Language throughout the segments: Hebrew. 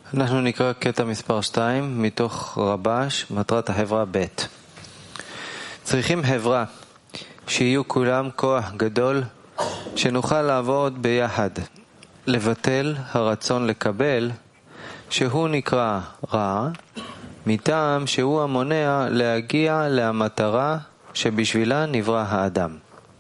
אנחנו נקרא קטע מספר 2 מתוך רבש, מטרת החברה ב'. צריכים חברה שיהיו כולם כוח גדול, שנוכל לעבוד ביחד, לבטל הרצון לקבל, שהוא נקרא רע, מטעם שהוא המונע להגיע למטרה שבשבילה נברא האדם.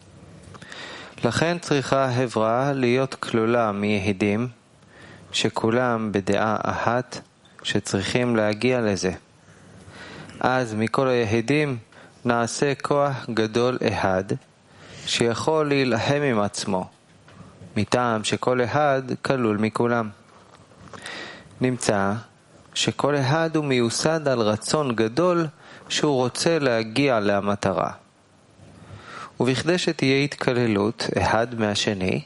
לכן צריכה חברה להיות כלולה מיהודים, שכולם בדעה אחת שצריכים להגיע לזה. אז מכל היהודים נעשה כוח גדול אחד שיכול להילחם עם עצמו, מטעם שכל אחד כלול מכולם. נמצא שכל אחד הוא מיוסד על רצון גדול שהוא רוצה להגיע למטרה. ובכדי שתהיה התכללות אחד מהשני,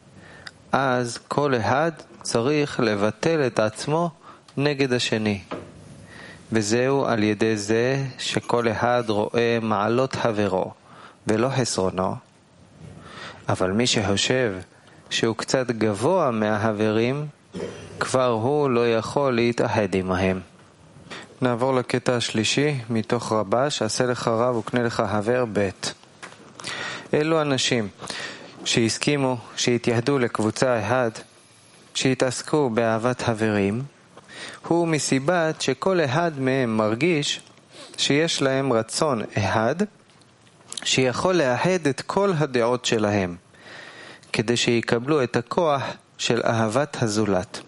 אז כל אחד צריך לבטל את עצמו נגד השני. וזהו על ידי זה שכל אחד רואה מעלות חברו ולא חסרונו. אבל מי שחושב שהוא קצת גבוה מהחברים, כבר הוא לא יכול להתאחד עמהם. נעבור לקטע השלישי מתוך רבש, עשה לך רב וקנה לך חבר ב'. אלו אנשים שהסכימו, שהתייחדו לקבוצה אחת, שהתעסקו באהבת חברים, הוא מסיבת שכל אחד מהם מרגיש שיש להם רצון אחד שיכול לאחד את כל הדעות שלהם, כדי שיקבלו את הכוח של אהבת הזולת.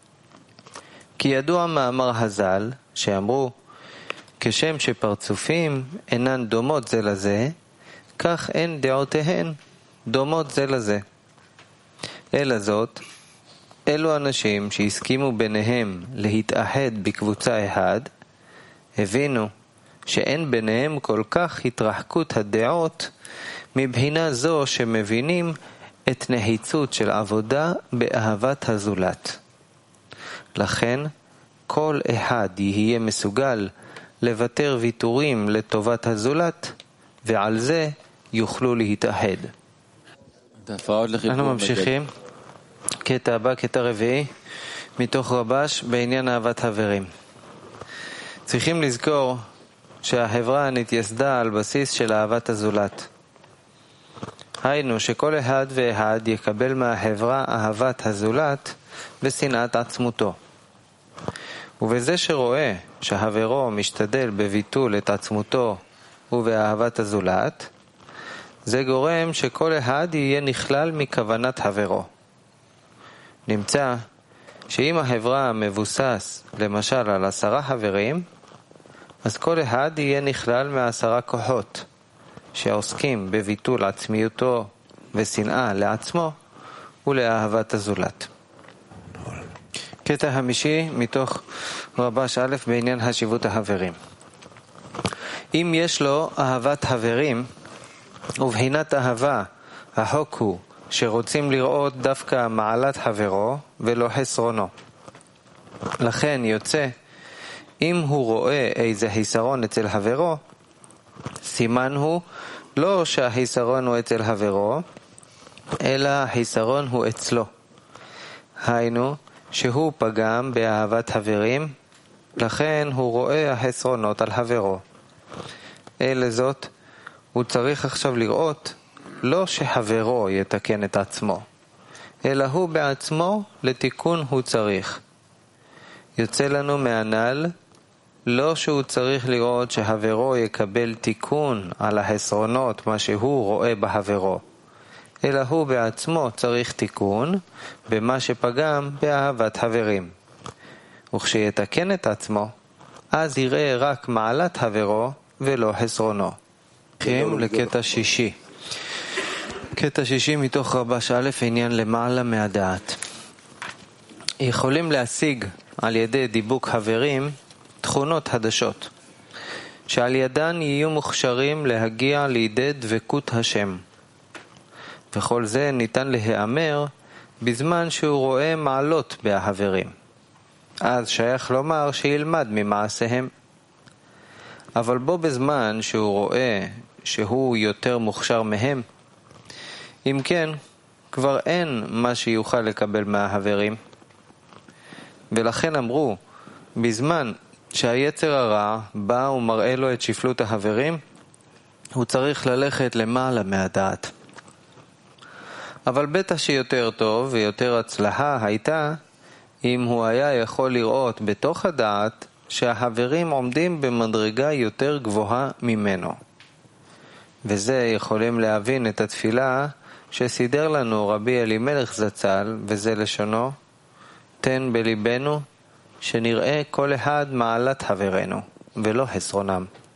כי ידוע מאמר חז"ל שאמרו, כשם שפרצופים אינן דומות זה לזה, כך אין דעותיהן דומות זה לזה. אלא זאת, אלו אנשים שהסכימו ביניהם להתאחד בקבוצה אחד, הבינו שאין ביניהם כל כך התרחקות הדעות, מבחינה זו שמבינים את נחיצות של עבודה באהבת הזולת. לכן, כל אחד יהיה מסוגל לוותר ויתורים לטובת הזולת, ועל זה יוכלו להתאחד. אנחנו ממשיכים. קטע הבא, קטע רביעי, מתוך רבש בעניין אהבת חברים. צריכים לזכור שהחברה נתייסדה על בסיס של אהבת הזולת. היינו שכל אחד ואחד יקבל מהחברה אהבת הזולת ושנאת עצמותו. ובזה שרואה שהחברו משתדל בביטול את עצמותו ובאהבת הזולת, זה גורם שכל אחד יהיה נכלל מכוונת חברו. נמצא שאם החברה מבוסס למשל על 10 חברים, אז כל אחד יהיה נכלל מ10 כוחות שעוסקים בביטול עצמיותו ושנאה לעצמו ולאהבת הזולת. קטע 5 מתוך רבש א' בעניין חשיבות החברים. אם יש לו אהבת חברים, ובחינת אהבה, החוק הוא שרוצים לראות דווקא מעלת חברו ולא חסרונו. לכן יוצא, אם הוא רואה איזה חיסרון אצל חברו, סימן הוא לא שהחיסרון הוא אצל חברו, אלא החיסרון הוא אצלו. היינו שהוא פגם באהבת חברים, לכן הוא רואה החסרונות על חברו. אלא זאת, הוא צריך עכשיו לראות לא שחברו יתקן את עצמו, אלא הוא בעצמו לתיקון הוא צריך. יוצא לנו מהנ"ל לא שהוא צריך לראות שחברו יקבל תיקון על החסרונות מה שהוא רואה בחברו, אלא הוא בעצמו צריך תיקון במה שפגם באהבת חברים. וכשיתקן את עצמו, אז יראה רק מעלת חברו ולא חסרונו. לקטע 6. קטע 6 מתוך רבש א' עניין למעלה מהדעת. יכולים להשיג על ידי דיבוק חברים תכונות חדשות, שעל ידן יהיו מוכשרים להגיע לידי דבקות השם. וכל זה ניתן להיאמר בזמן שהוא רואה מעלות בהחברים. אז שייך לומר שילמד ממעשיהם. אבל בו בזמן שהוא רואה שהוא יותר מוכשר מהם, אם כן, כבר אין מה שיוכל לקבל מהחברים. ולכן אמרו, בזמן שהיצר הרע בא ומראה לו את שפלות החברים, הוא צריך ללכת למעלה מהדעת. אבל בטח שיותר טוב ויותר הצלחה הייתה אם הוא היה יכול לראות בתוך הדעת שהחברים עומדים במדרגה יותר גבוהה ממנו. וזה יכולים להבין את התפילה שסידר לנו רבי אלימלך זצ"ל, וזה לשונו, תן בליבנו שנראה כל אחד מעלת חברינו ולא חסרונם.